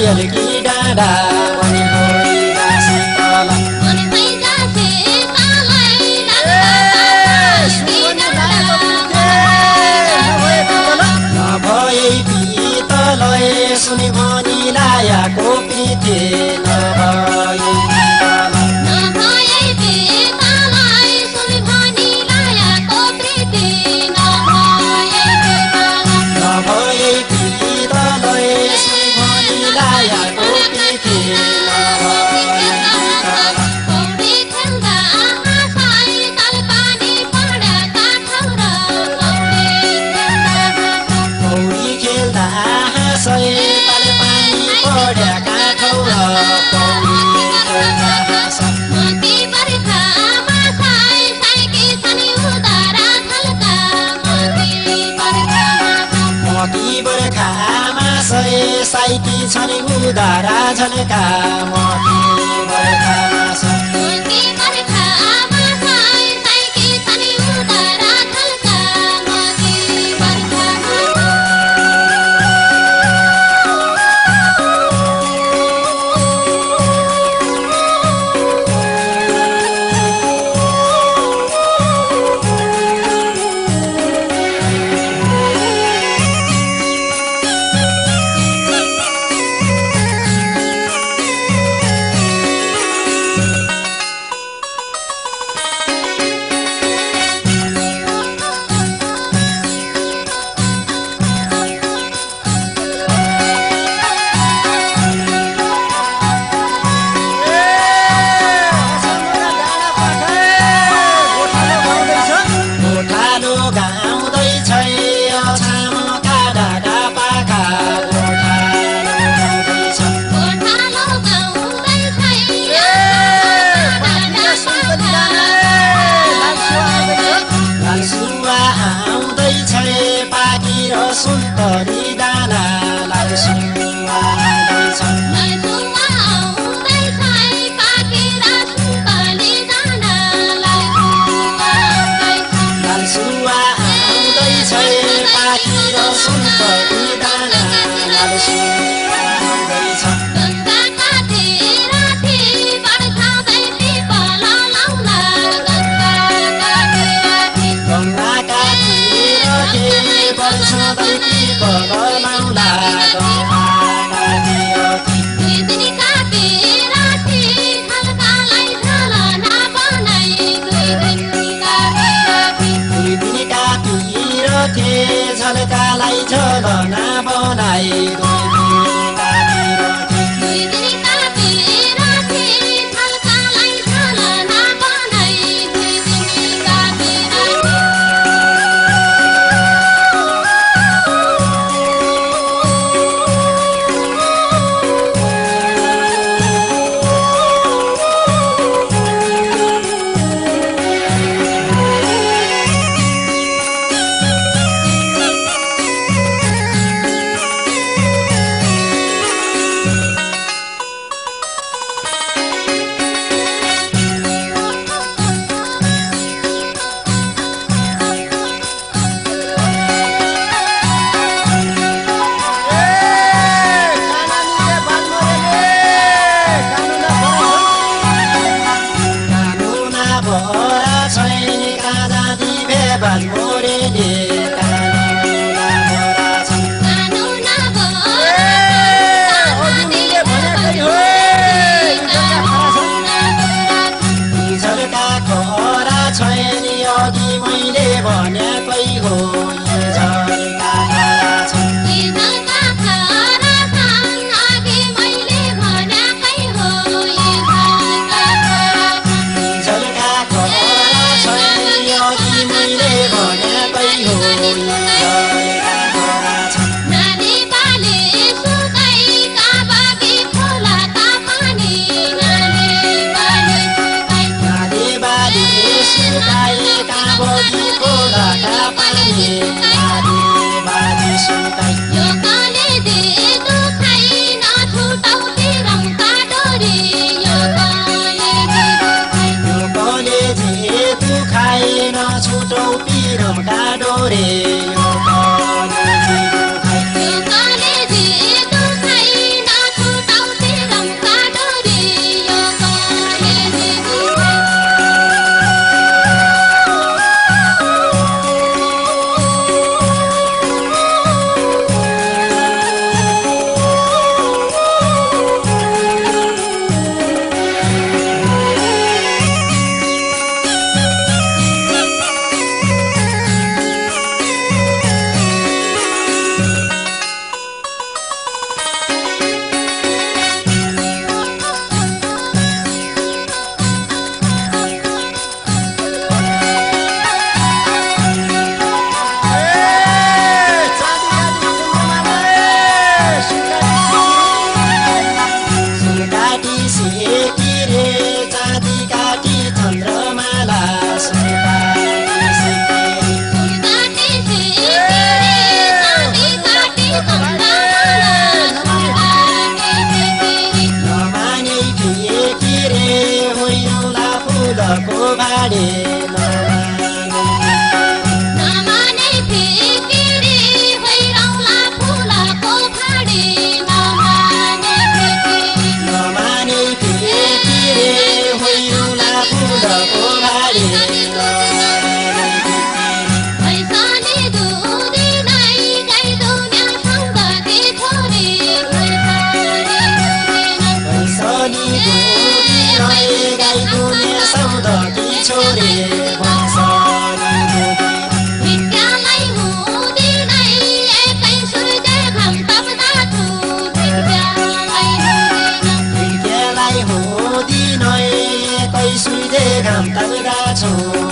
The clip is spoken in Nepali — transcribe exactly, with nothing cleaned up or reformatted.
यल्की डाँडा अनि भइरा शीतल नभए पितलय सुनि भनी लायाको पिथे नभए साइकी छनि उदारा झल्का मकी बर्खामा छ मकी बर्खामा साइ साइकी छनि उदारा झल्का मकी सुन्तरी दाना लाल सुवा आउँदैछ लाल सुवा आउँदैछ पाकेर सुन्तरी दाना लाल सुवा आउँदैछ लाल सुवा आउँदैछ पाकेर सुन्तरी दाना लाल सुवा आउँदैछ गङ्गा काटेर थे बर्खादै पिपल लाउला गङ्गा काटेर थे गङ्गा काटेर थे बर्खादै पिपल लाउला गङ्गा काटेर थे दुई दिन काटेर थे झल्कालाई झलना बनाई दुई दिन काटेर थे दुई दिन काटेर थे झल्कालाई झलना बनाई दुई दिन काटेर थे दुई दिन काटेर थे झल्कालाई झलना बनाई दुई दिन काटेर थे फुलको भाडे नमाने फिकिरे भइरौला फुलको भाडे नमाने फिकिरे नमाने फिकिरे भइरौला फुलको भाडे पैसाले दुधी नै गाई दुनिया सौदती छोरी पैसाले दुधी नै गाई दुनिया सौदती छोरी भिक्कालाई हुँदिनै एकै सूर्य घाम ताप्दा छु भिक्कालाई हुँदिनै एकै सूर्य घाम ताप्दा छु